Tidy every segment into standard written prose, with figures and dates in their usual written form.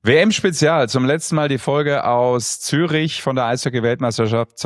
WM-Spezial, zum letzten Mal die Folge aus Zürich von der Eishockey-Weltmeisterschaft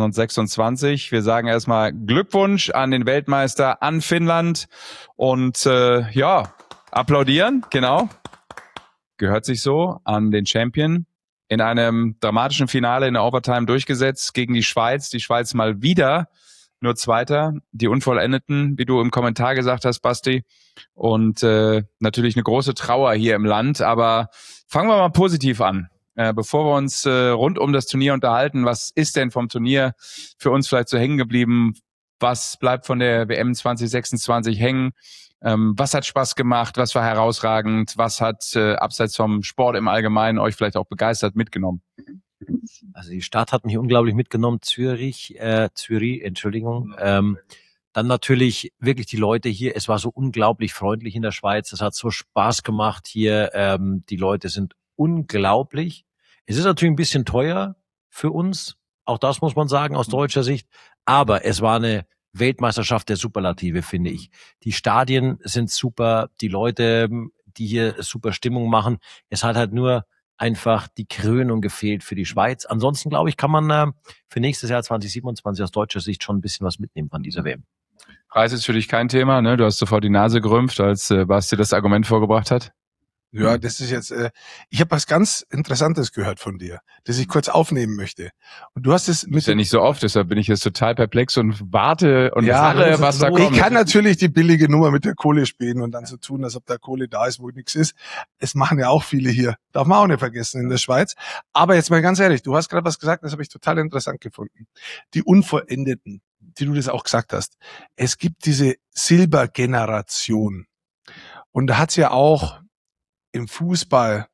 2026. Wir sagen erstmal Glückwunsch an den Weltmeister, an Finnland und applaudieren, genau, gehört sich so, an den Champion. In einem dramatischen Finale in der Overtime durchgesetzt gegen die Schweiz. Die Schweiz mal wieder nur Zweiter, die Unvollendeten, wie du im Kommentar gesagt hast, Basti. Und natürlich eine große Trauer hier im Land. Aber fangen wir mal positiv an. Bevor wir uns rund um das Turnier unterhalten, was ist denn vom Turnier für uns vielleicht so hängen geblieben? Was bleibt von der WM 2026 hängen? Was hat Spaß gemacht? Was war herausragend? Was hat abseits vom Sport im Allgemeinen euch vielleicht auch begeistert mitgenommen? Also die Stadt hat mich unglaublich mitgenommen, Zürich, Entschuldigung. Dann natürlich wirklich die Leute hier. Es war so unglaublich freundlich in der Schweiz. Es hat so Spaß gemacht hier. Die Leute sind unglaublich. Es ist natürlich ein bisschen teuer für uns. Auch das muss man sagen aus deutscher Sicht. Aber es war eine Weltmeisterschaft der Superlative, finde ich. Die Stadien sind super. Die Leute, die hier super Stimmung machen. Es hat halt nur einfach die Krönung gefehlt für die Schweiz. Ansonsten, glaube ich, kann man für nächstes Jahr 2027 aus deutscher Sicht schon ein bisschen was mitnehmen von dieser WM. Preis ist für dich kein Thema, ne? Du hast sofort die Nase gerümpft, als Basti das Argument vorgebracht hat. Ja, das ist jetzt, ich habe was ganz Interessantes gehört von dir, das ich kurz aufnehmen möchte. Und du hast es mit... Das ist ja nicht so oft, deshalb bin ich jetzt total perplex und warte und harre, was da kommt. Ich kann natürlich die billige Nummer mit der Kohle spielen und dann so tun, als ob da Kohle da ist, wo nichts ist. Es machen ja auch viele hier. Darf man auch nicht vergessen in der Schweiz. Aber jetzt mal ganz ehrlich, du hast gerade was gesagt, das habe ich total interessant gefunden. Die Unvollendeten, die du das auch gesagt hast. Es gibt diese Silbergeneration. Und da hat's ja auch im Fußball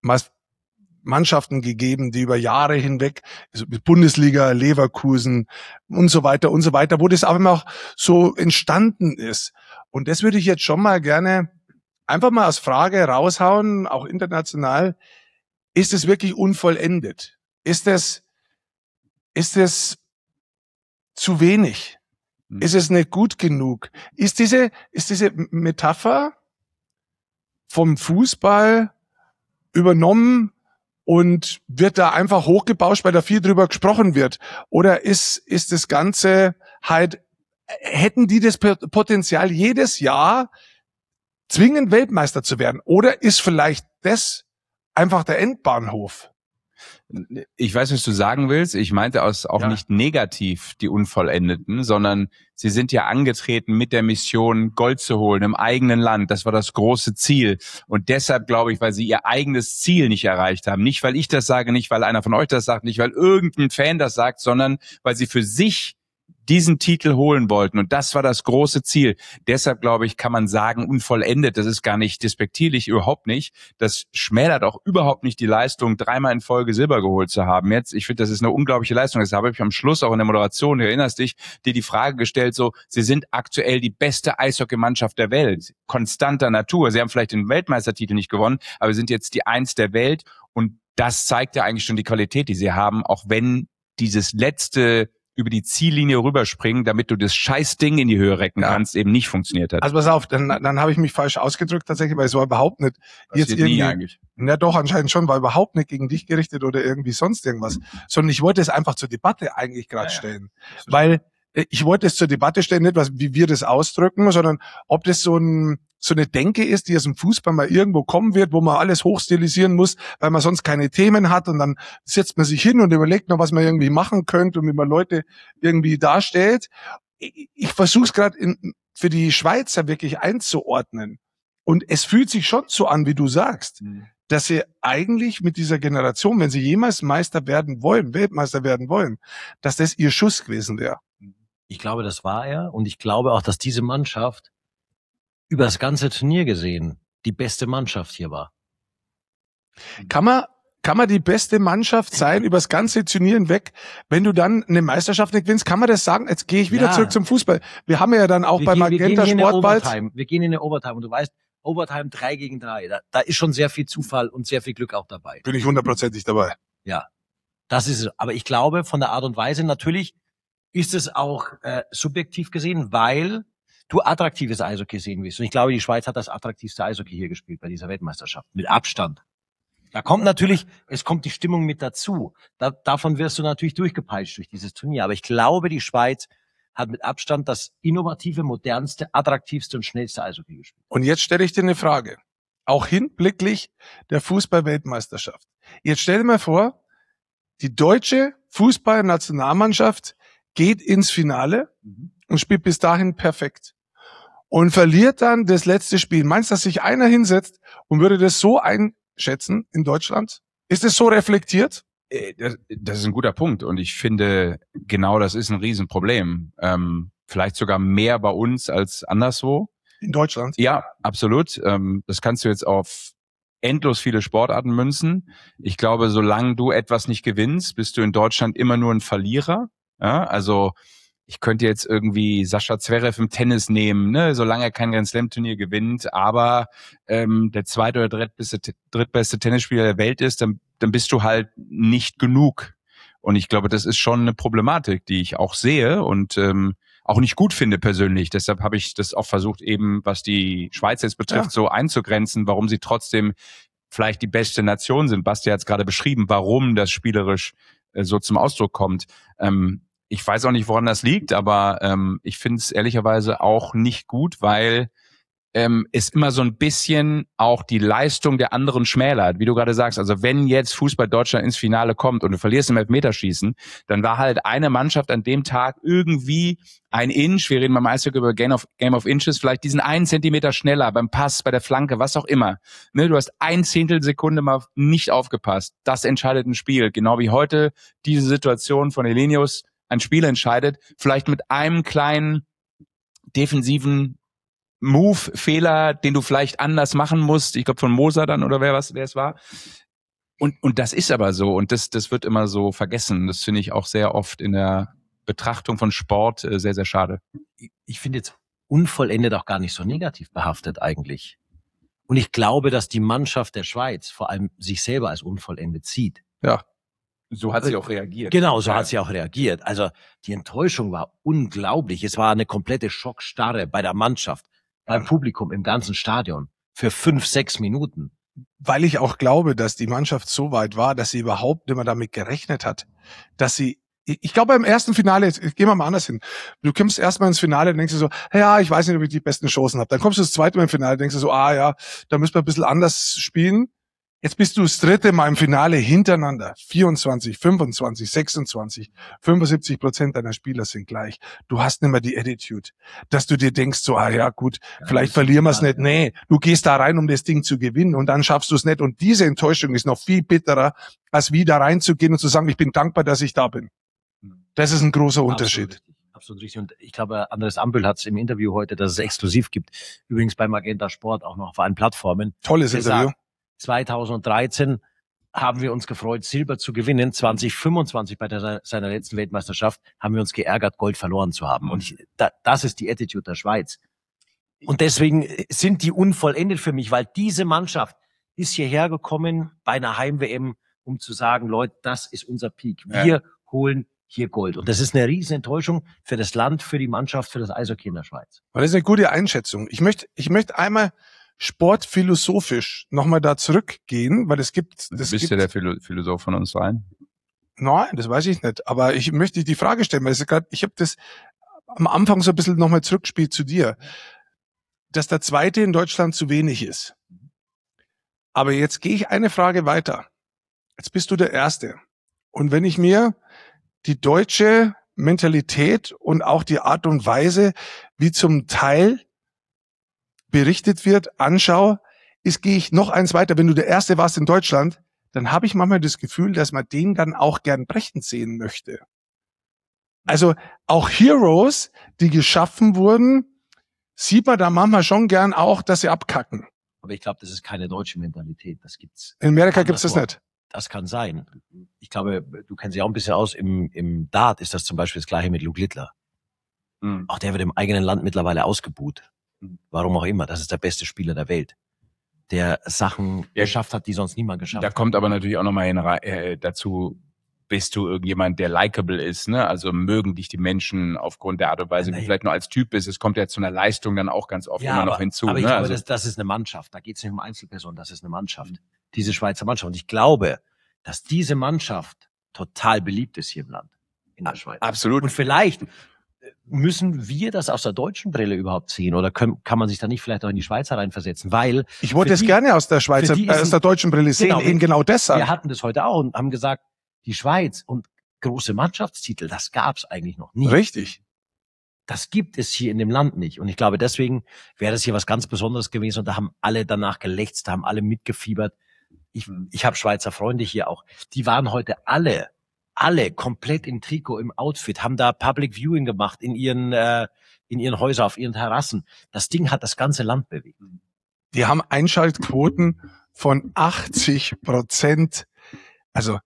Mannschaften gegeben, die über Jahre hinweg, also Bundesliga, Leverkusen und so weiter, wo das auch immer auch so entstanden ist. Und das würde ich jetzt schon mal gerne einfach mal als Frage raushauen, auch international. Ist es wirklich unvollendet? Ist es zu wenig? Ist es nicht gut genug? Ist diese Metapher vom Fußball übernommen und wird da einfach hochgebauscht, weil da viel drüber gesprochen wird? Oder ist das Ganze halt, hätten die das Potenzial, jedes Jahr zwingend Weltmeister zu werden? Oder ist vielleicht das einfach der Endbahnhof? Ich weiß, was du sagen willst. Ich meinte auch nicht negativ die Unvollendeten, sondern sie sind ja angetreten mit der Mission, Gold zu holen im eigenen Land. Das war das große Ziel. Und deshalb glaube ich, weil sie ihr eigenes Ziel nicht erreicht haben. Nicht, weil ich das sage, nicht, weil einer von euch das sagt, nicht, weil irgendein Fan das sagt, sondern weil sie für sich diesen Titel holen wollten. Und das war das große Ziel. Deshalb, glaube ich, kann man sagen, unvollendet. Das ist gar nicht despektierlich, überhaupt nicht. Das schmälert auch überhaupt nicht die Leistung, dreimal in Folge Silber geholt zu haben. Jetzt, ich finde, das ist eine unglaubliche Leistung. Das habe ich am Schluss auch in der Moderation, du erinnerst dich, dir die Frage gestellt, so, sie sind aktuell die beste Eishockeymannschaft der Welt. Konstanter Natur. Sie haben vielleicht den Weltmeistertitel nicht gewonnen, aber sind jetzt die Eins der Welt. Und das zeigt ja eigentlich schon die Qualität, die sie haben, auch wenn dieses letzte über die Ziellinie rüberspringen, damit du das Scheißding in die Höhe recken kannst, eben nicht funktioniert hat. Also pass auf, dann habe ich mich falsch ausgedrückt tatsächlich, weil es war überhaupt nicht jetzt irgendwie... Nie eigentlich. Ja doch, anscheinend schon, war überhaupt nicht gegen dich gerichtet oder irgendwie sonst irgendwas, sondern ich wollte es einfach zur Debatte eigentlich gerade stellen. Weil ich wollte es zur Debatte stellen, nicht wie wir das ausdrücken, sondern ob das so eine Denke ist, die aus dem Fußball mal irgendwo kommen wird, wo man alles hochstilisieren muss, weil man sonst keine Themen hat und dann setzt man sich hin und überlegt noch, was man irgendwie machen könnte und wie man Leute irgendwie darstellt. Ich versuche es gerade für die Schweizer wirklich einzuordnen. Und es fühlt sich schon so an, wie du sagst, dass sie eigentlich mit dieser Generation, wenn sie jemals Meister werden wollen, Weltmeister werden wollen, dass das ihr Schuss gewesen wäre. Ich glaube, das war er. Und ich glaube auch, dass diese Mannschaft über das ganze Turnier gesehen die beste Mannschaft hier war. Kann man die beste Mannschaft sein über das ganze Turnier hinweg, wenn du dann eine Meisterschaft nicht gewinnst? Kann man das sagen? Jetzt gehe ich wieder zurück zum Fußball. Wir haben ja dann auch bei Magenta Sportball. Wir gehen in eine Overtime und du weißt, Overtime 3 gegen 3. Da ist schon sehr viel Zufall und sehr viel Glück auch dabei. Bin ich 100%ig dabei. Ja, das ist es. Aber ich glaube, von der Art und Weise, natürlich ist es auch subjektiv gesehen, weil du attraktives Eishockey sehen willst. Und ich glaube, die Schweiz hat das attraktivste Eishockey hier gespielt bei dieser Weltmeisterschaft. Mit Abstand. Da kommt natürlich, es kommt die Stimmung mit dazu. Davon wirst du natürlich durchgepeitscht durch dieses Turnier. Aber ich glaube, die Schweiz hat mit Abstand das innovative, modernste, attraktivste und schnellste Eishockey gespielt. Und jetzt stelle ich dir eine Frage. Auch hinblicklich der Fußball-Weltmeisterschaft. Jetzt stell dir mal vor, die deutsche Fußballnationalmannschaft geht ins Finale und spielt bis dahin perfekt. Und verliert dann das letzte Spiel. Meinst du, dass sich einer hinsetzt und würde das so einschätzen in Deutschland? Ist es so reflektiert? Das ist ein guter Punkt. Und ich finde, genau das ist ein Riesenproblem. Vielleicht sogar mehr bei uns als anderswo. In Deutschland? Ja, absolut. Das kannst du jetzt auf endlos viele Sportarten münzen. Ich glaube, solange du etwas nicht gewinnst, bist du in Deutschland immer nur ein Verlierer. Ja, also ich könnte jetzt irgendwie Sascha Zverev im Tennis nehmen, ne, solange er kein Grand Slam Turnier gewinnt, aber der zweite oder drittbeste Tennisspieler der Welt ist, dann bist du halt nicht genug. Und ich glaube, das ist schon eine Problematik, die ich auch sehe und auch nicht gut finde persönlich. Deshalb habe ich das auch versucht, eben, was die Schweiz jetzt betrifft, so einzugrenzen, warum sie trotzdem vielleicht die beste Nation sind. Basti hat es gerade beschrieben, warum das spielerisch so zum Ausdruck kommt. Ich weiß auch nicht, woran das liegt, aber ich finde es ehrlicherweise auch nicht gut, weil es immer so ein bisschen auch die Leistung der anderen schmälert, wie du gerade sagst. Also wenn jetzt Fußball Deutschland ins Finale kommt und du verlierst im Elfmeterschießen, dann war halt eine Mannschaft an dem Tag irgendwie ein Inch, wir reden beim Eishockey über Game of Inches, vielleicht diesen 1 Zentimeter schneller beim Pass, bei der Flanke, was auch immer. Ne, du hast 1/10 Sekunde mal nicht aufgepasst. Das entscheidet ein Spiel. Genau wie heute diese Situation von Elenius ein Spiel entscheidet, vielleicht mit einem kleinen defensiven Move-Fehler, den du vielleicht anders machen musst. Ich glaube von Moser dann oder wer es war. Und das ist aber so und das wird immer so vergessen. Das finde ich auch sehr oft in der Betrachtung von Sport sehr, sehr schade. Ich finde jetzt unvollendet auch gar nicht so negativ behaftet eigentlich. Und ich glaube, dass die Mannschaft der Schweiz vor allem sich selber als unvollendet sieht. Ja. So hat sie auch reagiert. Genau, so hat sie auch reagiert. Also die Enttäuschung war unglaublich. Es war eine komplette Schockstarre bei der Mannschaft, beim Publikum, im ganzen Stadion für 5-6 Minuten. Weil ich auch glaube, dass die Mannschaft so weit war, dass sie überhaupt nicht mehr damit gerechnet hat, dass sie, ich glaube beim ersten Finale, jetzt gehen wir mal anders hin, du kommst erstmal ins Finale und denkst du so, ja, ich weiß nicht, ob ich die besten Chancen habe. Dann kommst du das zweite Mal im Finale und denkst du so, ja, da müssen wir ein bisschen anders spielen. Jetzt bist du das dritte Mal im Finale hintereinander. 24, 25, 26, 75% deiner Spieler sind gleich. Du hast nicht mehr die Attitude, dass du dir denkst so, ja gut, vielleicht verlieren wir es nicht. Nee, du gehst da rein, um das Ding zu gewinnen und dann schaffst du es nicht. Und diese Enttäuschung ist noch viel bitterer, als wie da reinzugehen und zu sagen, ich bin dankbar, dass ich da bin. Das ist ein großer Unterschied. Absolut richtig. Und ich glaube, Andres Ambühl hat es im Interview heute, dass es exklusiv gibt. Übrigens bei Magenta Sport auch noch auf allen Plattformen. Tolles Interview. 2013 haben wir uns gefreut, Silber zu gewinnen. 2025 bei seiner letzten Weltmeisterschaft haben wir uns geärgert, Gold verloren zu haben. Und das ist die Attitude der Schweiz. Und deswegen sind die unvollendet für mich, weil diese Mannschaft ist hierher gekommen bei einer Heim-WM, um zu sagen, Leute, das ist unser Peak. Wir holen hier Gold. Und das ist eine riesen Enttäuschung für das Land, für die Mannschaft, für das Eishockey in der Schweiz. Das ist eine gute Einschätzung. Ich möchte einmal sportphilosophisch nochmal da zurückgehen, weil es gibt... Bist du der Philosoph von uns rein? Nein, das weiß ich nicht. Aber ich möchte die Frage stellen, weil ich habe das am Anfang so ein bisschen nochmal zurückgespielt zu dir, dass der Zweite in Deutschland zu wenig ist. Aber jetzt gehe ich eine Frage weiter. Jetzt bist du der Erste. Und wenn ich mir die deutsche Mentalität und auch die Art und Weise, wie zum Teil berichtet wird, anschaue, gehe ich noch eins weiter. Wenn du der Erste warst in Deutschland, dann habe ich manchmal das Gefühl, dass man den dann auch gern brechend sehen möchte. Also auch Heroes, die geschaffen wurden, sieht man da manchmal schon gern auch, dass sie abkacken. Aber ich glaube, das ist keine deutsche Mentalität. Das gibt's. In Amerika gibt's das nicht. Das kann sein. Ich glaube, du kennst dich auch ein bisschen aus. Im Dart ist das zum Beispiel das Gleiche mit Luke Littler. Auch der wird im eigenen Land mittlerweile ausgebuht. Warum auch immer. Das ist der beste Spieler der Welt, der Sachen geschafft hat, die sonst niemand geschafft hat. Da kommt aber natürlich auch nochmal dazu, bist du irgendjemand, der likable ist, ne? Also mögen dich die Menschen aufgrund der Art und Weise, wie du vielleicht nur als Typ bist. Es kommt ja zu einer Leistung dann auch ganz oft immer noch hinzu. Aber ich ne? glaube, das ist eine Mannschaft. Da geht es nicht um Einzelpersonen, das ist eine Mannschaft. diese Schweizer Mannschaft. Und ich glaube, dass diese Mannschaft total beliebt ist hier im Land, in der Schweiz. Absolut. Und vielleicht müssen wir das aus der deutschen Brille überhaupt sehen oder kann man sich da nicht vielleicht auch in die Schweizer reinversetzen? Weil ich wollte es gerne aus der Schweizer, aus der deutschen Brille sehen, eben genau deshalb. Wir hatten das heute auch und haben gesagt, die Schweiz und große Mannschaftstitel, das gab's eigentlich noch nie. Richtig. Das gibt es hier in dem Land nicht. Und ich glaube, deswegen wäre das hier was ganz Besonderes gewesen. Und da haben alle danach gelächzt, da haben alle mitgefiebert. Ich habe Schweizer Freunde hier auch. Die waren heute alle komplett im Trikot, im Outfit, haben da Public Viewing gemacht in ihren Häusern, auf ihren Terrassen. Das Ding hat das ganze Land bewegt. Die haben Einschaltquoten von 80%. Also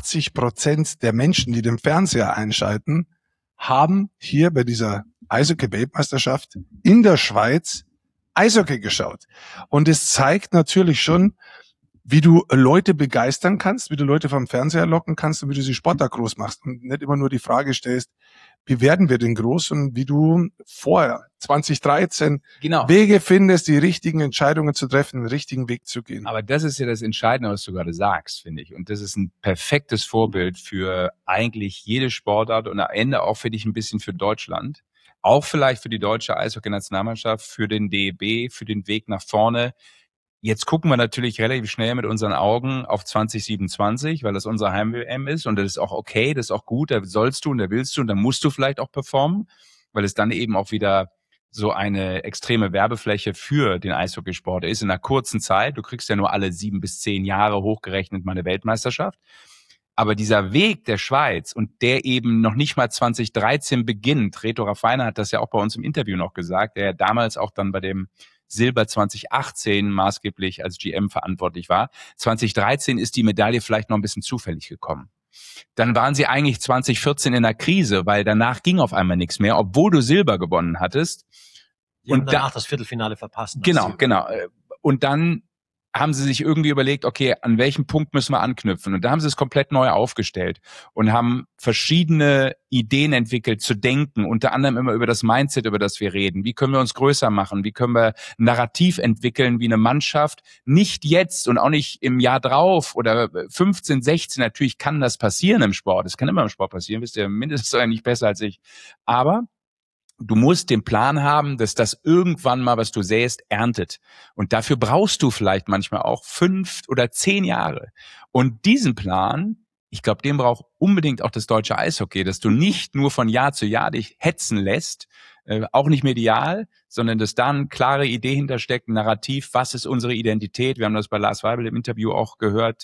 80% der Menschen, die den Fernseher einschalten, haben hier bei dieser Eishockey-Weltmeisterschaft in der Schweiz Eishockey geschaut. Und es zeigt natürlich schon, wie du Leute begeistern kannst, wie du Leute vom Fernseher locken kannst und wie du sie Sportler groß machst und nicht immer nur die Frage stellst, wie werden wir denn groß und wie du vorher 2013 Wege findest, die richtigen Entscheidungen zu treffen, den richtigen Weg zu gehen. Aber das ist ja das Entscheidende, was du gerade sagst, finde ich. Und das ist ein perfektes Vorbild für eigentlich jede Sportart und am Ende auch für dich ein bisschen für Deutschland. Auch vielleicht für die deutsche Eishockey-Nationalmannschaft, für den DEB, für den Weg nach vorne. Jetzt gucken wir natürlich relativ schnell mit unseren Augen auf 2027, weil das unser Heim-WM ist und das ist auch okay, das ist auch gut, da sollst du und da willst du und da musst du vielleicht auch performen, weil es dann eben auch wieder so eine extreme Werbefläche für den Eishockeysport ist in einer kurzen Zeit. Du kriegst ja nur alle 7 bis 10 Jahre hochgerechnet mal eine Weltmeisterschaft. Aber dieser Weg der Schweiz und der eben noch nicht mal 2013 beginnt, Reto Raffainer hat das ja auch bei uns im Interview noch gesagt, der ja damals auch dann bei dem Silber 2018 maßgeblich als GM verantwortlich war. 2013 ist die Medaille vielleicht noch ein bisschen zufällig gekommen. Dann waren sie eigentlich 2014 in der Krise, weil danach ging auf einmal nichts mehr, obwohl du Silber gewonnen hattest. Und danach das Viertelfinale verpasst. Genau. Und dann haben sie sich irgendwie überlegt, okay, an welchem Punkt müssen wir anknüpfen? Und da haben sie es komplett neu aufgestellt und haben verschiedene Ideen entwickelt zu denken, unter anderem immer über das Mindset, über das wir reden. Wie können wir uns größer machen? Wie können wir ein Narrativ entwickeln wie eine Mannschaft? Nicht jetzt und auch nicht im Jahr drauf oder 15, 16. Natürlich kann das passieren im Sport. Es kann immer im Sport passieren, wisst ihr mindestens eigentlich besser als ich. Aber du musst den Plan haben, dass das irgendwann mal, was du säst, erntet. Und dafür brauchst du vielleicht manchmal auch 5 oder 10 Jahre. Und diesen Plan, ich glaube, den braucht unbedingt auch das deutsche Eishockey, dass du nicht nur von Jahr zu Jahr dich hetzen lässt, auch nicht medial, sondern dass da eine klare Idee hintersteckt, ein Narrativ, was ist unsere Identität? Wir haben das bei Lars Weibel im Interview auch gehört.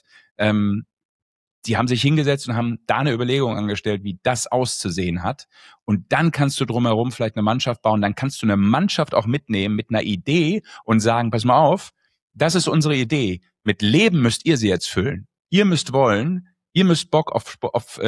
Die haben sich hingesetzt und haben da eine Überlegung angestellt, wie das auszusehen hat. Und dann kannst du drumherum vielleicht eine Mannschaft bauen. Dann kannst du eine Mannschaft auch mitnehmen mit einer Idee und sagen, pass mal auf, das ist unsere Idee. Mit Leben müsst ihr sie jetzt füllen. Ihr müsst wollen, ihr müsst Bock auf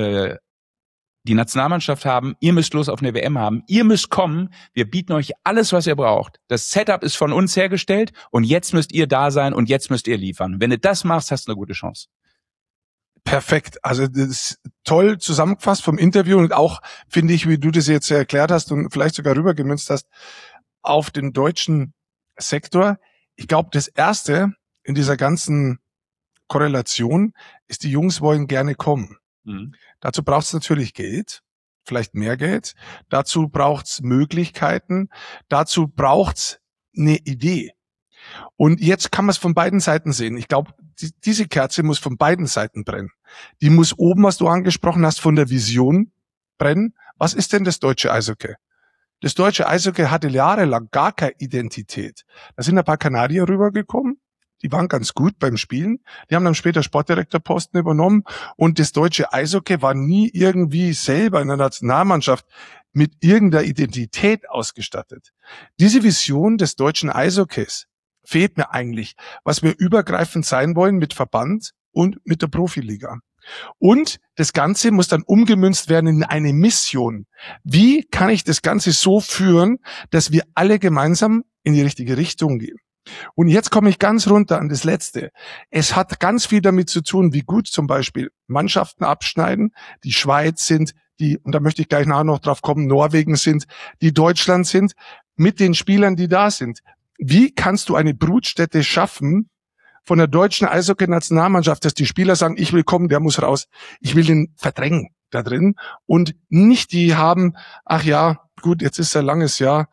die Nationalmannschaft haben, ihr müsst Lust auf eine WM haben, ihr müsst kommen, wir bieten euch alles, was ihr braucht. Das Setup ist von uns hergestellt und jetzt müsst ihr da sein und jetzt müsst ihr liefern. Wenn du das machst, hast du eine gute Chance. Perfekt. Also das ist toll zusammengefasst vom Interview und auch, finde ich, wie du das jetzt erklärt hast und vielleicht sogar rübergemünzt hast, auf den deutschen Sektor. Ich glaube, das Erste in dieser ganzen Korrelation ist, die Jungs wollen gerne kommen. Mhm. Dazu braucht es natürlich Geld, vielleicht mehr Geld. Dazu braucht es Möglichkeiten. Dazu braucht es eine Idee. Und jetzt kann man es von beiden Seiten sehen. Ich glaube, diese Kerze muss von beiden Seiten brennen. Die muss oben, was du angesprochen hast, von der Vision brennen. Was ist denn das deutsche Eishockey? Das deutsche Eishockey hatte jahrelang gar keine Identität. Da sind ein paar Kanadier rübergekommen. Die waren ganz gut beim Spielen. Die haben dann später Sportdirektorposten übernommen. Und das deutsche Eishockey war nie irgendwie selber in der Nationalmannschaft mit irgendeiner Identität ausgestattet. Diese Vision des deutschen Eishockeys fehlt mir eigentlich, was wir übergreifend sein wollen mit Verband und mit der Profiliga. Und das Ganze muss dann umgemünzt werden in eine Mission. Wie kann ich das Ganze so führen, dass wir alle gemeinsam in die richtige Richtung gehen? Und jetzt komme ich ganz runter an das Letzte. Es hat ganz viel damit zu tun, wie gut zum Beispiel Mannschaften abschneiden, die Schweiz sind, die, und da möchte ich gleich nachher noch drauf kommen, Norwegen sind, die Deutschland sind, mit den Spielern, die da sind. Wie kannst du eine Brutstätte schaffen von der deutschen Eishockey-Nationalmannschaft, dass die Spieler sagen, ich will kommen, der muss raus. Ich will den verdrängen da drin und nicht die haben, ach ja, gut, jetzt ist ein langes Jahr,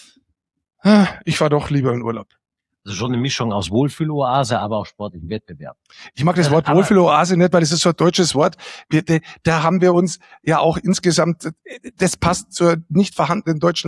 ich fahr doch lieber in Urlaub. Also schon eine Mischung aus Wohlfühloase, aber auch sportlichen Wettbewerb. Ich mag das Wort Wohlfühloase nicht, weil das ist so ein deutsches Wort. Da haben wir uns ja auch insgesamt, das passt zur nicht vorhandenen deutschen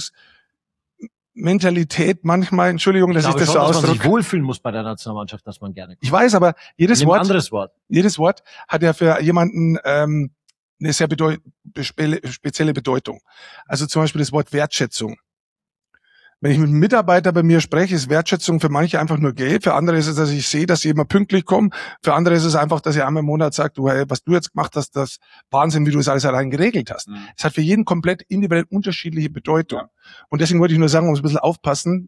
Leistungsmentalität manchmal. Entschuldigung, dass ich das so ausdrücke. Dass man sich wohlfühlen muss bei der Nationalmannschaft, dass man gerne kommt. Ich weiß, aber jedes Wort hat ja für jemanden eine sehr spezielle Bedeutung. Also zum Beispiel das Wort Wertschätzung. Wenn ich mit einem Mitarbeiter bei mir spreche, ist Wertschätzung für manche einfach nur Geld. Für andere ist es, dass ich sehe, dass sie immer pünktlich kommen. Für andere ist es einfach, dass ich einmal im Monat sage, du, hey, was du jetzt gemacht hast, das Wahnsinn, wie du es alles allein geregelt hast. Es hat für jeden komplett individuell unterschiedliche Bedeutung. Ja. Und deswegen wollte ich nur sagen, um ein bisschen aufpassen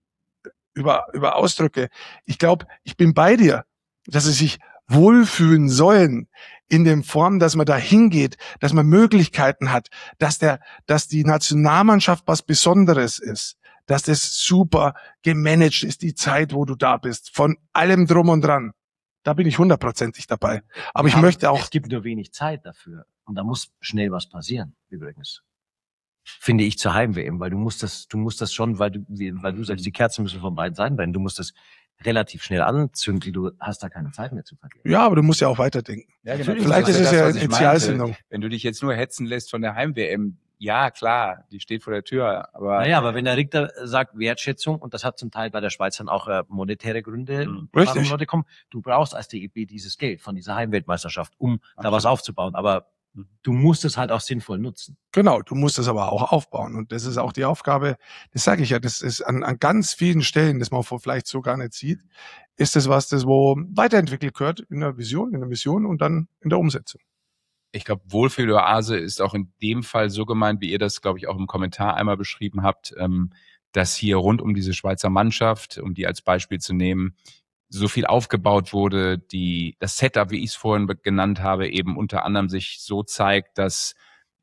über Ausdrücke. Ich glaube, ich bin bei dir, dass sie sich wohlfühlen sollen in der Form, dass man da hingeht, dass man Möglichkeiten hat, dass die Nationalmannschaft was Besonderes ist. Dass das super gemanagt ist, die Zeit, wo du da bist, von allem drum und dran. Da bin ich 100%ig dabei. Aber ich möchte auch... Es gibt nur wenig Zeit dafür. Und da muss schnell was passieren, übrigens. Finde ich zur Heim-WM, weil du musst das schon, weil du sagst, die Kerzen müssen von beiden Seiten brennen. Du musst das relativ schnell anzünden, du hast da keine Zeit mehr zu verlieren. Ja, aber du musst ja auch weiterdenken. Ja, genau. Vielleicht ist es ja eine Initialsendung. Wenn du dich jetzt nur hetzen lässt von der Heim-WM, ja, klar, die steht vor der Tür, aber... Naja, aber wenn der Richter sagt Wertschätzung, und das hat zum Teil bei der Schweiz dann auch monetäre Gründe, warum Leute kommen, du brauchst als DEB dieses Geld von dieser Heimweltmeisterschaft, um da was aufzubauen, aber du musst es halt auch sinnvoll nutzen. Genau, du musst es aber auch aufbauen und das ist auch die Aufgabe, das sage ich ja, das ist an ganz vielen Stellen, das man vielleicht so gar nicht sieht, ist das wo weiterentwickelt gehört in der Vision, in der Mission und dann in der Umsetzung. Ich glaube, Wohlfühloase ist auch in dem Fall so gemeint, wie ihr das, glaube ich, auch im Kommentar einmal beschrieben habt, dass hier rund um diese Schweizer Mannschaft, um die als Beispiel zu nehmen, so viel aufgebaut wurde, das Setup, wie ich es vorhin genannt habe, eben unter anderem sich so zeigt, dass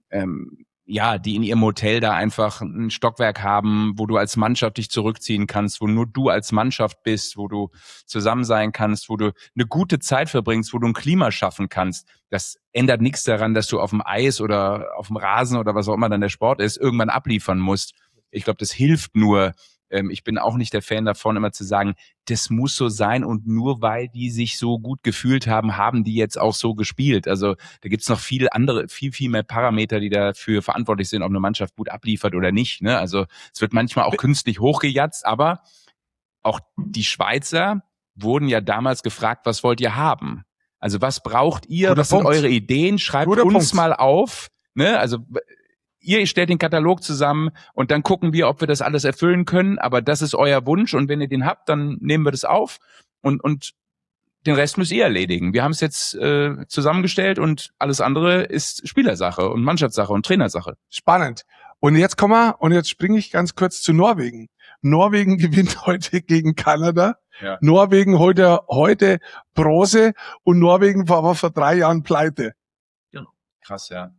die in ihrem Hotel da einfach ein Stockwerk haben, wo du als Mannschaft dich zurückziehen kannst, wo nur du als Mannschaft bist, wo du zusammen sein kannst, wo du eine gute Zeit verbringst, wo du ein Klima schaffen kannst. Das ändert nichts daran, dass du auf dem Eis oder auf dem Rasen oder was auch immer dann der Sport ist, irgendwann abliefern musst. Ich glaube, das hilft nur. Ich bin auch nicht der Fan davon, immer zu sagen, das muss so sein und nur weil die sich so gut gefühlt haben, haben die jetzt auch so gespielt. Also da gibt's noch viel mehr Parameter, die dafür verantwortlich sind, ob eine Mannschaft gut abliefert oder nicht. Ne? Also es wird manchmal auch künstlich hochgejatzt, aber auch die Schweizer wurden ja damals gefragt, was wollt ihr haben? Also was braucht ihr? Was sind eure Ideen? Schreibt uns mal auf. Ne? Also ihr stellt den Katalog zusammen und dann gucken wir, ob wir das alles erfüllen können. Aber das ist euer Wunsch und wenn ihr den habt, dann nehmen wir das auf und den Rest müsst ihr erledigen. Wir haben es jetzt zusammengestellt und alles andere ist Spielersache und Mannschaftssache und Trainersache. Spannend. Und jetzt springe ich ganz kurz zu Norwegen. Norwegen gewinnt heute gegen Kanada. Ja. Norwegen heute Bronze und Norwegen war aber vor 3 Jahren pleite. Genau. Krass, ja.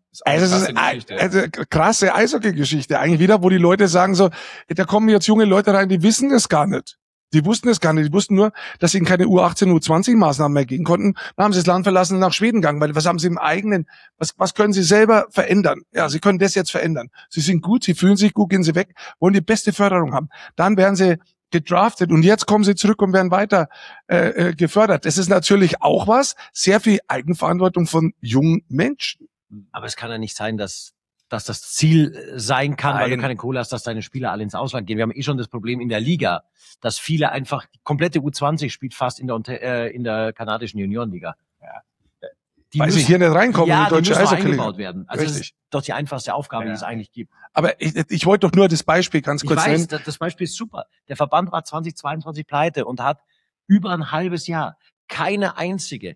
Also krasse Eishockey-Geschichte eigentlich wieder, wo die Leute sagen so, da kommen jetzt junge Leute rein, die wissen das gar nicht. Die wussten es gar nicht. Die wussten nur, dass sie in keine U18, U20-Maßnahmen mehr gehen konnten. Dann haben sie das Land verlassen und nach Schweden gegangen, weil was haben sie im eigenen, was können sie selber verändern? Ja, sie können das jetzt verändern. Sie sind gut, sie fühlen sich gut, gehen sie weg, wollen die beste Förderung haben. Dann werden sie gedraftet und jetzt kommen sie zurück und werden weiter gefördert. Das ist natürlich auch sehr viel Eigenverantwortung von jungen Menschen. Aber es kann ja nicht sein, dass das Ziel sein kann, weil du keine Kohle hast, dass deine Spieler alle ins Ausland gehen. Wir haben schon das Problem in der Liga, dass viele einfach, die komplette U20 spielt fast in der kanadischen Juniorenliga. Ja. Weil sie hier nicht reinkommen in die deutsche Eishockey-Liga. Eingebaut werden. Also das ist doch die einfachste Aufgabe, die es eigentlich gibt. Aber ich wollte doch nur das Beispiel ganz kurz nennen. Ich weiß, das Beispiel ist super. Der Verband war 2022 pleite und hat über ein halbes Jahr keine einzige,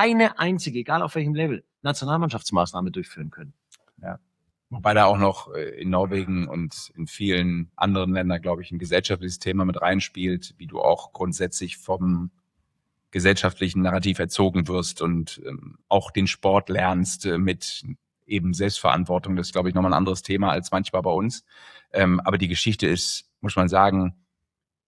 egal auf welchem Level, Nationalmannschaftsmaßnahme durchführen können. Ja. Wobei da auch noch in Norwegen und in vielen anderen Ländern, glaube ich, ein gesellschaftliches Thema mit reinspielt, wie du auch grundsätzlich vom gesellschaftlichen Narrativ erzogen wirst und auch den Sport lernst mit eben Selbstverantwortung. Das ist, glaube ich, nochmal ein anderes Thema als manchmal bei uns. Aber die Geschichte ist, muss man sagen,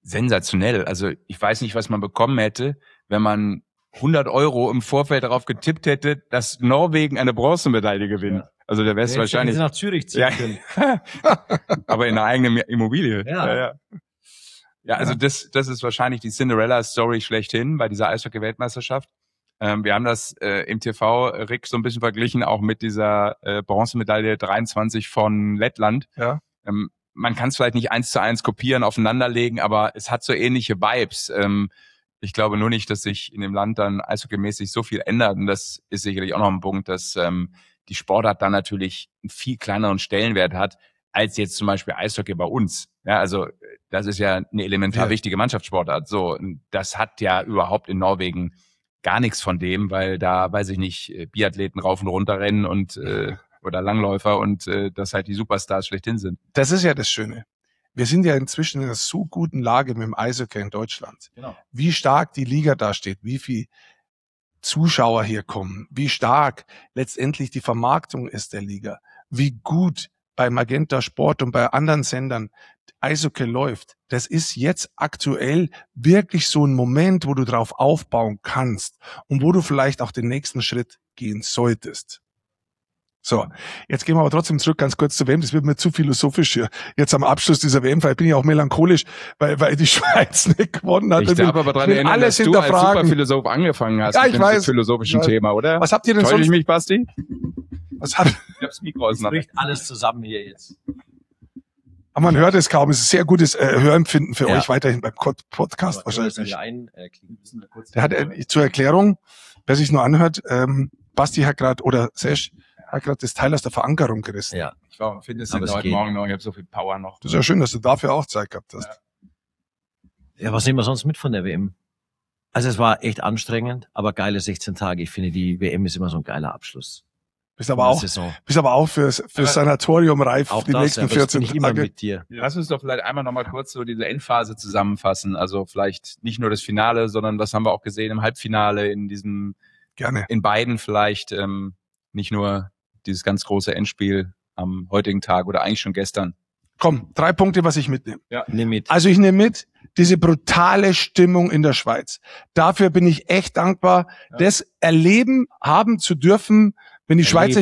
sensationell. Also ich weiß nicht, was man bekommen hätte, wenn man 100 € im Vorfeld darauf getippt hätte, dass Norwegen eine Bronzemedaille gewinnt. Ja. Also der wäre es wahrscheinlich nach Zürich ziehen können. Aber in einer eigenen Immobilie. Ja. Ja, also das ist wahrscheinlich die Cinderella-Story schlechthin bei dieser Eishockey-Weltmeisterschaft. Wir haben das im TV, Rick, so ein bisschen verglichen, auch mit dieser Bronzemedaille 23 von Lettland. Ja. Man kann es vielleicht nicht 1:1 kopieren, aufeinanderlegen, aber es hat so ähnliche Vibes. Ich glaube nur nicht, dass sich in dem Land dann eishockeymäßig so viel ändert. Und das ist sicherlich auch noch ein Punkt, dass die Sportart dann natürlich einen viel kleineren Stellenwert hat, als jetzt zum Beispiel Eishockey bei uns. Ja, also das ist ja eine elementar wichtige Mannschaftssportart. So, das hat ja überhaupt in Norwegen gar nichts von dem, weil da, weiß ich nicht, Biathleten rauf und runter rennen und oder Langläufer und das halt die Superstars schlechthin sind. Das ist ja das Schöne. Wir sind ja inzwischen in einer so guten Lage mit dem Eishockey in Deutschland. Genau. Wie stark die Liga dasteht, wie viel Zuschauer hier kommen, wie stark letztendlich die Vermarktung ist der Liga, wie gut bei Magenta Sport und bei anderen Sendern Eishockey läuft. Das ist jetzt aktuell wirklich so ein Moment, wo du drauf aufbauen kannst und wo du vielleicht auch den nächsten Schritt gehen solltest. So, jetzt gehen wir aber trotzdem zurück ganz kurz zur WM. Das wird mir zu philosophisch hier. Jetzt am Abschluss dieser WM, vielleicht bin ich auch melancholisch, weil die Schweiz nicht gewonnen hat. Ich darf aber daran erinnern, dass du als Superphilosoph angefangen hast mit dem philosophischen Thema, oder? Was habt ihr denn sonst? Täusche ich mich, Basti? Was habt ich hab's Mikro auseinander. Bricht alles zusammen hier jetzt. Aber man hört es kaum. Es ist sehr gutes Hörempfinden für euch weiterhin beim Podcast aber wahrscheinlich. Der hat zur Erklärung, wer sich nur anhört, Basti hat gerade, oder Sesh, hat gerade das Teil aus der Verankerung gerissen. Ja. Ich war im Fitnesscenter heute Morgen noch, ich habe so viel Power noch. Das ist ja schön, dass du dafür auch Zeit gehabt hast. Ja, was nehmen wir sonst mit von der WM? Also es war echt anstrengend, aber geile 16 Tage. Ich finde, die WM ist immer so ein geiler Abschluss. Bist aber auch fürs Sanatorium reif auch die nächsten 14 Tage. Immer mit dir. Lass uns doch vielleicht einmal nochmal kurz so diese Endphase zusammenfassen. Also vielleicht nicht nur das Finale, sondern was haben wir auch gesehen im Halbfinale, in diesem, gerne, in beiden vielleicht, nicht nur dieses ganz große Endspiel am heutigen Tag oder eigentlich schon gestern. Komm, 3 Punkte, was ich mitnehme. Ja, nimm mit. Also ich nehme mit diese brutale Stimmung in der Schweiz. Dafür bin ich echt dankbar, das erleben haben zu dürfen, wenn die Schweizer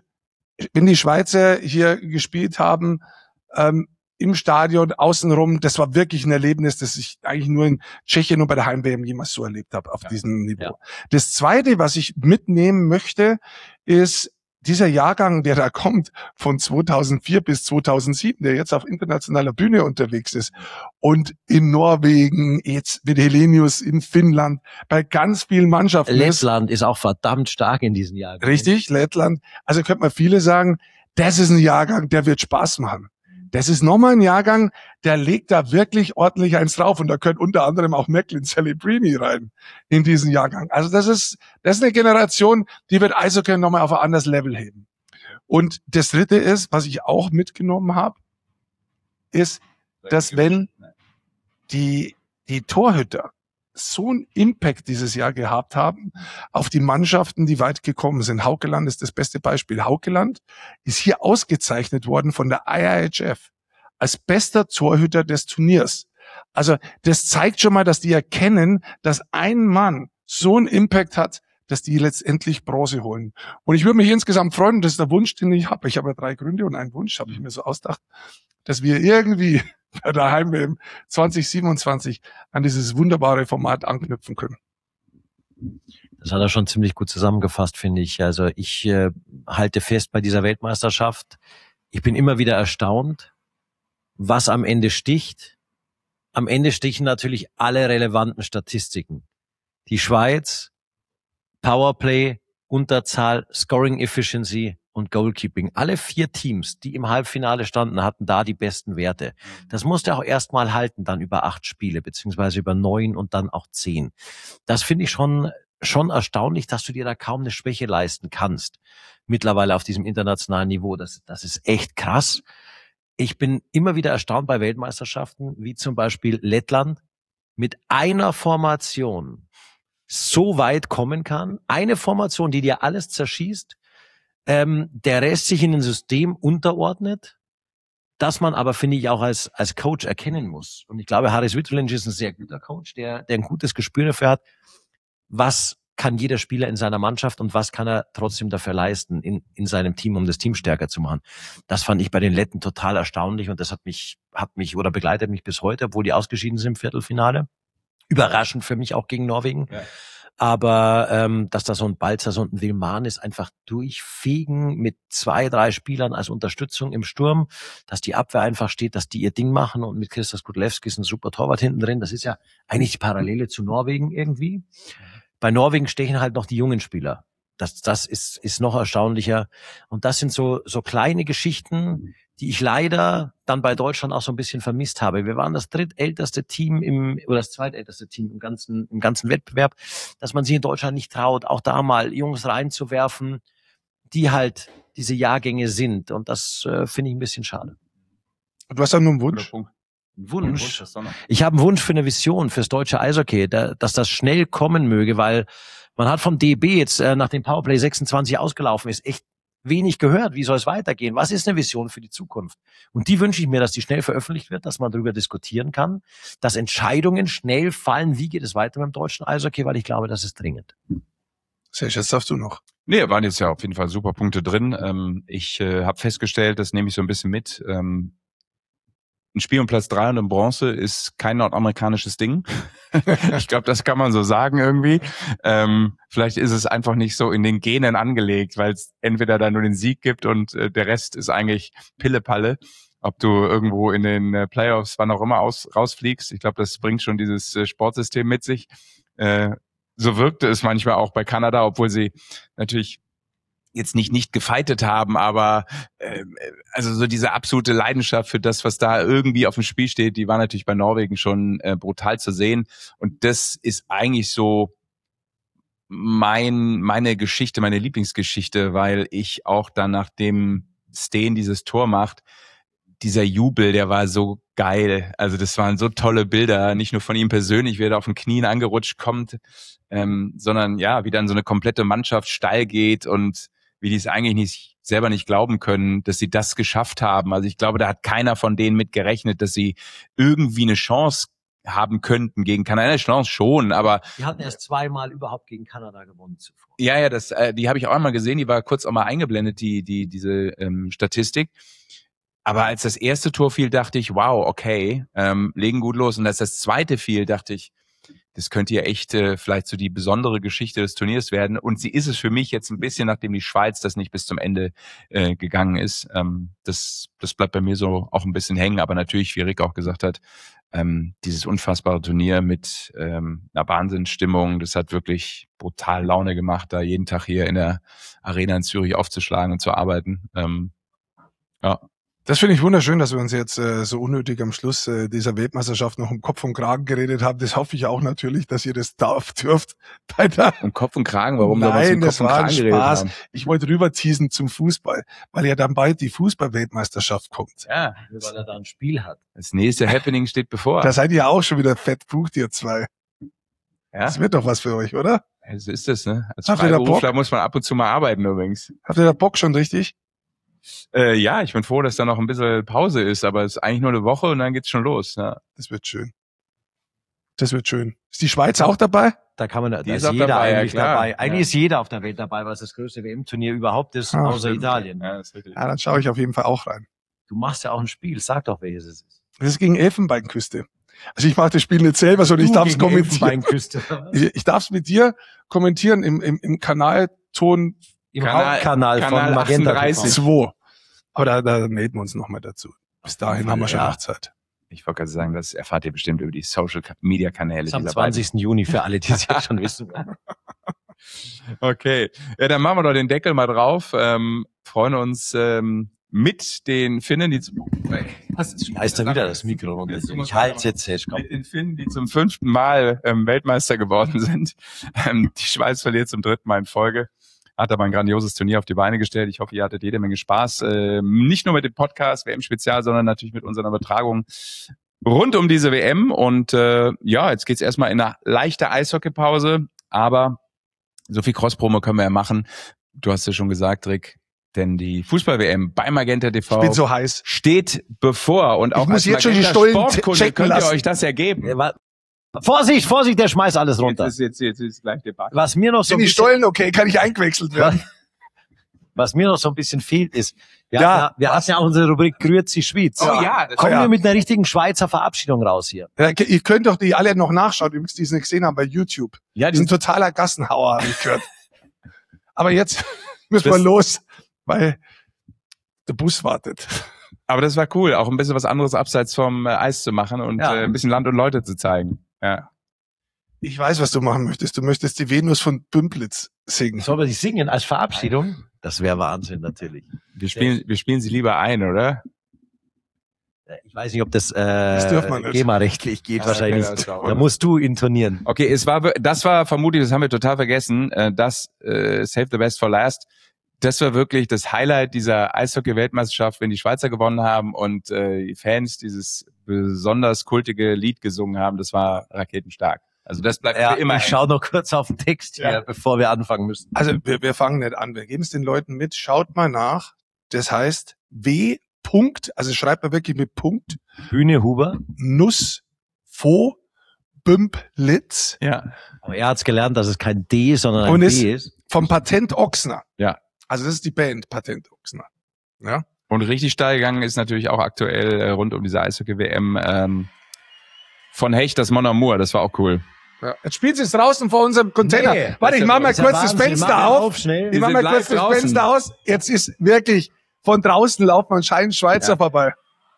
hier gespielt haben, im Stadion, außenrum. Das war wirklich ein Erlebnis, das ich eigentlich nur in Tschechien und bei der Heim-WM jemals so erlebt habe, auf diesem Niveau. Ja. Das Zweite, was ich mitnehmen möchte, ist dieser Jahrgang, der da kommt, von 2004 bis 2007, der jetzt auf internationaler Bühne unterwegs ist und in Norwegen, jetzt mit Helenius in Finnland, bei ganz vielen Mannschaften. Lettland ist auch verdammt stark in diesem Jahr. Richtig, Lettland. Also könnte man viele sagen, das ist ein Jahrgang, der wird Spaß machen. Das ist nochmal ein Jahrgang, der legt da wirklich ordentlich eins drauf und da gehört unter anderem auch Macklin Celebrini rein in diesen Jahrgang. Also das ist eine Generation, die wird Eishockey nochmal auf ein anderes Level heben. Und das Dritte ist, was ich auch mitgenommen habe, ist, dass wenn die Torhüter so einen Impact dieses Jahr gehabt haben auf die Mannschaften, die weit gekommen sind. Haukeland ist das beste Beispiel. Haukeland ist hier ausgezeichnet worden von der IIHF als bester Torhüter des Turniers. Also das zeigt schon mal, dass die erkennen, dass ein Mann so einen Impact hat, dass die letztendlich Bronze holen. Und ich würde mich insgesamt freuen, das ist der Wunsch, den ich habe. Ich habe ja 3 Gründe und einen Wunsch, habe ich mir so ausgedacht, dass wir irgendwie bei der Heim-WM 2027 an dieses wunderbare Format anknüpfen können. Das hat er schon ziemlich gut zusammengefasst, finde ich. Also ich halte fest bei dieser Weltmeisterschaft. Ich bin immer wieder erstaunt, was am Ende sticht. Am Ende stichen natürlich alle relevanten Statistiken. Die Schweiz, Powerplay, Unterzahl, Scoring Efficiency und Goalkeeping. Alle 4 Teams, die im Halbfinale standen, hatten da die besten Werte. Das musste auch erstmal halten, dann über 8 Spiele, beziehungsweise über 9 und dann auch 10. Das finde ich schon erstaunlich, dass du dir da kaum eine Schwäche leisten kannst. Mittlerweile auf diesem internationalen Niveau. Das ist echt krass. Ich bin immer wieder erstaunt bei Weltmeisterschaften, wie zum Beispiel Lettland mit einer Formation so weit kommen kann. Eine Formation, die dir alles zerschießt, der Rest sich in ein System unterordnet, dass man aber, finde ich, auch als Coach erkennen muss. Und ich glaube, Haris Vitrulic ist ein sehr guter Coach, der ein gutes Gespür dafür hat, was kann jeder Spieler in seiner Mannschaft und was kann er trotzdem dafür leisten in seinem Team, um das Team stärker zu machen. Das fand ich bei den Letten total erstaunlich und das hat mich oder begleitet mich bis heute, obwohl die ausgeschieden sind im Viertelfinale. Überraschend für mich auch gegen Norwegen. Ja. Aber dass da so ein Balzer, so ein Wilmanis einfach durchfegen mit 2, 3 Spielern als Unterstützung im Sturm, dass die Abwehr einfach steht, dass die ihr Ding machen und mit Christos Gudlewskis ein super Torwart hinten drin. Das ist ja eigentlich die Parallele zu Norwegen irgendwie. Bei Norwegen stechen halt noch die jungen Spieler. Das ist noch erstaunlicher. Und das sind so kleine Geschichten, die ich leider dann bei Deutschland auch so ein bisschen vermisst habe. Wir waren das drittälteste Team oder das zweitälteste Team im ganzen Wettbewerb, dass man sich in Deutschland nicht traut, auch da mal Jungs reinzuwerfen, die halt diese Jahrgänge sind. Und das finde ich ein bisschen schade. Du hast ja nur einen Wunsch. Wunsch. Ich habe einen Wunsch für eine Vision fürs deutsche Eishockey, dass das schnell kommen möge, weil man hat vom DEB jetzt, nachdem Powerplay 26 ausgelaufen ist, echt wenig gehört. Wie soll es weitergehen? Was ist eine Vision für die Zukunft? Und die wünsche ich mir, dass die schnell veröffentlicht wird, dass man darüber diskutieren kann, dass Entscheidungen schnell fallen, wie geht es weiter beim deutschen Eishockey, weil ich glaube, das ist dringend. Serge, jetzt darfst du noch. Nee, waren jetzt ja auf jeden Fall super Punkte drin. Ich habe festgestellt, das nehme ich so ein bisschen mit, ein Spiel um Platz 3 und in Bronze ist kein nordamerikanisches Ding. Ich glaube, das kann man so sagen irgendwie. Vielleicht ist es einfach nicht so in den Genen angelegt, weil es entweder da nur den Sieg gibt und der Rest ist eigentlich Pillepalle. Ob du irgendwo in den Playoffs, wann auch immer, rausfliegst. Ich glaube, das bringt schon dieses Sportsystem mit sich. So wirkte es manchmal auch bei Kanada, obwohl sie natürlich jetzt nicht gefightet haben, aber also so diese absolute Leidenschaft für das, was da irgendwie auf dem Spiel steht, die war natürlich bei Norwegen schon brutal zu sehen. Und das ist eigentlich so meine Geschichte, meine Lieblingsgeschichte, weil ich auch dann, nachdem Steen dieses Tor macht, dieser Jubel, der war so geil. Also das waren so tolle Bilder, nicht nur von ihm persönlich, wie er da auf den Knien angerutscht kommt, sondern ja, wie dann so eine komplette Mannschaft steil geht und wie die es eigentlich selber nicht glauben können, dass sie das geschafft haben. Also ich glaube, da hat keiner von denen mit gerechnet, dass sie irgendwie eine Chance haben könnten gegen Kanada. Eine Chance schon, aber die hatten erst 2-mal überhaupt gegen Kanada gewonnen zuvor. Ja, die habe ich auch einmal gesehen, die war kurz auch mal eingeblendet, diese Statistik. Aber als das erste Tor fiel, dachte ich, wow, okay, legen gut los. Und als das zweite fiel, dachte ich, das könnte ja echt vielleicht so die besondere Geschichte des Turniers werden. Und sie ist es für mich jetzt ein bisschen, nachdem die Schweiz das nicht bis zum Ende gegangen ist. Das bleibt bei mir so auch ein bisschen hängen. Aber natürlich, wie Rick auch gesagt hat, dieses unfassbare Turnier mit einer Wahnsinnsstimmung, das hat wirklich brutal Laune gemacht, da jeden Tag hier in der Arena in Zürich aufzuschlagen und zu arbeiten. Ja. Das finde ich wunderschön, dass wir uns jetzt so unnötig am Schluss dieser Weltmeisterschaft noch um Kopf und Kragen geredet haben. Das hoffe ich auch natürlich, dass ihr das dürft. Um Kopf und Kragen? Warum soll man um Kopf und Kragen geredet haben? Ich wollte rüberteasen zum Fußball, weil ja dann bald die Fußball-Weltmeisterschaft kommt. Ja, weil er da ein Spiel hat. Das nächste Happening steht bevor. Da seid ihr auch schon wieder fett bucht, ihr zwei. Ja? Das wird doch was für euch, oder? So ist das, ne? Als Freiberufler muss man ab und zu mal arbeiten übrigens. Habt ihr da Bock schon richtig? Ja, ich bin froh, dass da noch ein bisschen Pause ist, aber es ist eigentlich nur eine Woche und dann geht's schon los. Ja. Das wird schön. Das wird schön. Ist die Schweiz auch dabei? Da kann man, da ist jeder dabei, eigentlich dabei. Eigentlich ist jeder auf der Welt dabei, weil es das größte WM-Turnier überhaupt ist, außer Italien. Ja, dann schaue ich auf jeden Fall auch rein. Du machst ja auch ein Spiel. Sag doch, welches es ist. Das ist gegen Elfenbeinküste. Also ich mache das Spiel nicht selber, sondern ich darf es kommentieren. Ich darf es mit dir kommentieren im Kanalton. Im Hauptkanal von Magenta 2. Aber da melden wir uns nochmal dazu. Bis dahin haben wir schon noch Zeit. Ich wollte gerade sagen, das erfahrt ihr bestimmt über die Social-Media-Kanäle. Am 20. Juni für alle, die es jetzt schon wissen. Okay, ja, dann machen wir doch den Deckel mal drauf. Freuen uns mit den Finnen, die heißt da wieder das Mikro runter. Ich halte jetzt mit den Finnen, die zum 5. Mal Weltmeister geworden sind. Die Schweiz verliert zum 3. Mal in Folge. Hat aber ein grandioses Turnier auf die Beine gestellt. Ich hoffe, ihr hattet jede Menge Spaß. Nicht nur mit dem Podcast WM-Spezial, sondern natürlich mit unseren Übertragungen rund um diese WM. Und ja, jetzt geht's erstmal in eine leichte Eishockeypause. Aber so viel Cross-Promo können wir ja machen. Du hast ja schon gesagt, Rick, Denn die Fußball-WM bei Magenta TV ich bin so heiß. Steht bevor. Und auch ich muss jetzt schon die Stollen checken könnt lassen. ihr euch das ergeben. Vorsicht, der schmeißt alles runter. Jetzt ist gleich Debatte. Was mir noch so sind die Stollen okay? Kann ich eingewechselt werden? Was mir noch so ein bisschen fehlt ist, wir hatten ja auch unsere Rubrik Grüezi Schwyz. Oh ja. Kommen wir mit einer richtigen Schweizer Verabschiedung raus hier. Ja, ihr könnt doch die alle noch nachschauen, übrigens, die es nicht gesehen haben bei YouTube. Ja, die sind totaler Gassenhauer, habe ich gehört. Aber jetzt müssen wir los, weil der Bus wartet. Aber das war cool, auch ein bisschen was anderes abseits vom Eis zu machen und ein bisschen Land und Leute zu zeigen. Ja. Ich weiß, was du machen möchtest. Du möchtest die Venus von Bümplitz singen. Sollen wir die singen als Verabschiedung? Das wäre Wahnsinn, natürlich. Wir spielen sie lieber ein, oder? Ich weiß nicht, ob das man nicht. GEMA-rechtlich geht, wahrscheinlich. Okay, da musst du intonieren. Okay, das war vermutlich, das haben wir total vergessen, Save the Best for Last. Das war wirklich das Highlight dieser Eishockey-Weltmeisterschaft, wenn die Schweizer gewonnen haben und die Fans dieses besonders kultige Lied gesungen haben. Das war raketenstark. Also das bleibt für immer. Ich schaue noch kurz auf den Text hier, bevor wir anfangen müssen. Also wir fangen nicht an. Wir geben es den Leuten mit. Schaut mal nach. Das heißt W. Punkt, also schreibt man wirklich mit Punkt. Bühne Huber. Nuss. Fo. Bümplitz. Ja. Aber er hat's gelernt, dass es kein D, sondern ein B ist. Vom Patent Ochsner. Ja. Also das ist die Band Patent Ochsner. Ja. Und richtig steil gegangen ist natürlich auch aktuell rund um diese Eishockey-WM von Hecht das Mon Amour. Das war auch cool. Ja. Jetzt spielt sie es draußen vor unserem Container. Nee, warte, ich mach mal kurz das Fenster auf. Ich mach mal kurz das Fenster aus. Jetzt ist wirklich von draußen laufen anscheinend Schweizer vorbei.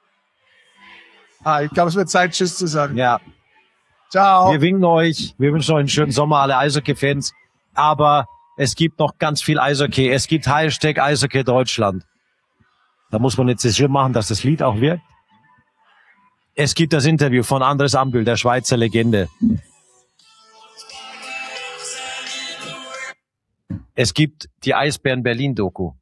Ich glaube, es wird Zeit, Tschüss zu sagen. Ja. Ciao. Wir winken euch. Wir wünschen euch einen schönen Sommer, alle Eishockey-Fans. Aber es gibt noch ganz viel Eishockey. Es gibt Hashtag Eishockey Deutschland. Da muss man jetzt das Schirm machen, dass das Lied auch wirkt. Es gibt das Interview von Andres Ambühl, der Schweizer Legende. Es gibt die Eisbären Berlin-Doku.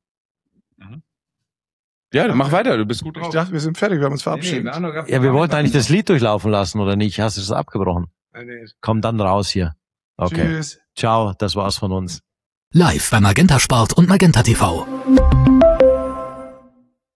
Ja, dann mach weiter, du bist gut drauf. Ich dachte, wir sind fertig, wir haben uns verabschiedet. Wir wollten eigentlich das Lied durchlaufen lassen, oder nicht? Hast du das abgebrochen? Nee. Komm dann raus hier. Okay. Tschüss. Ciao, das war's von uns. Live bei Magenta Sport und Magenta TV.